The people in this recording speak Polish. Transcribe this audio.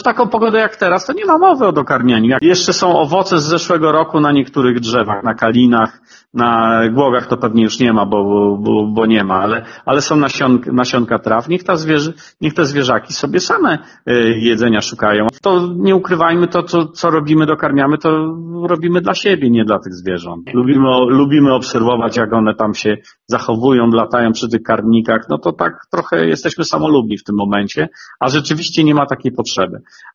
taką pogodę jak teraz, to nie ma mowy o dokarmianiu. Jeszcze są owoce z zeszłego roku na niektórych drzewach, na kalinach, na głogach to pewnie już nie ma, bo nie ma, ale są nasionka traw. Niech te zwierzaki sobie same jedzenia szukają. To nie ukrywajmy, to co robimy, dokarmiamy, to robimy dla siebie, nie dla tych zwierząt. Lubimy obserwować, jak one tam się zachowują, latają przy tych karmnikach. No to tak trochę jesteśmy samolubni w tym momencie, a rzeczywiście nie ma takiej potrzeby.